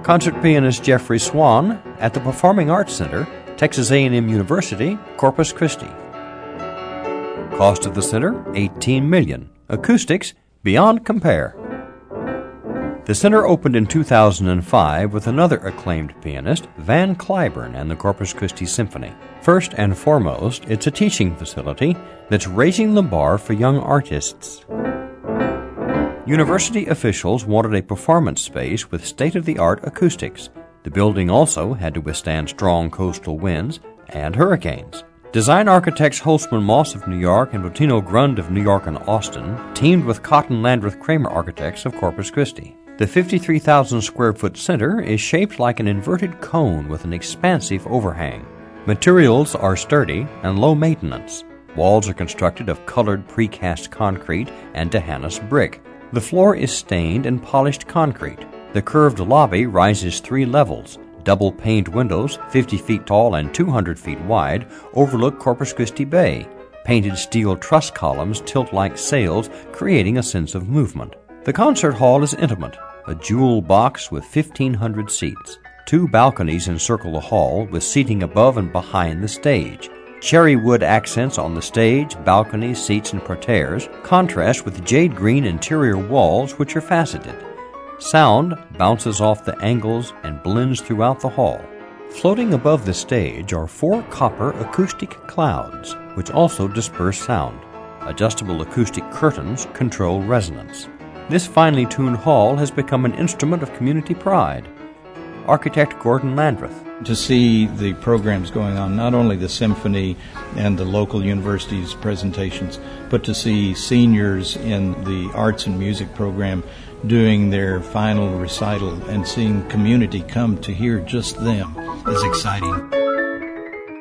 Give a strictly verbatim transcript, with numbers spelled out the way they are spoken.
Concert pianist Jeffrey Swan at the Performing Arts Center, Texas A and M University, Corpus Christi. Cost of the center, eighteen million dollars. Acoustics, beyond compare. The center opened in two thousand five with another acclaimed pianist, Van Cliburn and the Corpus Christi Symphony. First and foremost, it's a teaching facility that's raising the bar for young artists. University officials wanted a performance space with state-of-the-art acoustics. The building also had to withstand strong coastal winds and hurricanes. Design architects Holtzman Moss of New York and Bottino Grund of New York and Austin teamed with Cotton Landreth Kramer Architects of Corpus Christi. The fifty-three thousand square foot center is shaped like an inverted cone with an expansive overhang. Materials are sturdy and low maintenance. Walls are constructed of colored precast concrete and Tehanas brick. The floor is stained and polished concrete. The curved lobby rises three levels. Double-paned windows, fifty feet tall and two hundred feet wide, overlook Corpus Christi Bay. Painted steel truss columns tilt like sails, creating a sense of movement. The concert hall is intimate, a jewel box with fifteen hundred seats. Two balconies encircle the hall with seating above and behind the stage. Cherry wood accents on the stage, balconies, seats, and parterres contrast with jade green interior walls which are faceted. Sound bounces off the angles and blends throughout the hall. Floating above the stage are four copper acoustic clouds, which also disperse sound. Adjustable acoustic curtains control resonance. This finely tuned hall has become an instrument of community pride. Architect Gordon Landreth. To see the programs going on, not only the symphony and the local universities' presentations, but to see seniors in the arts and music program doing their final recital and seeing community come to hear just them is exciting.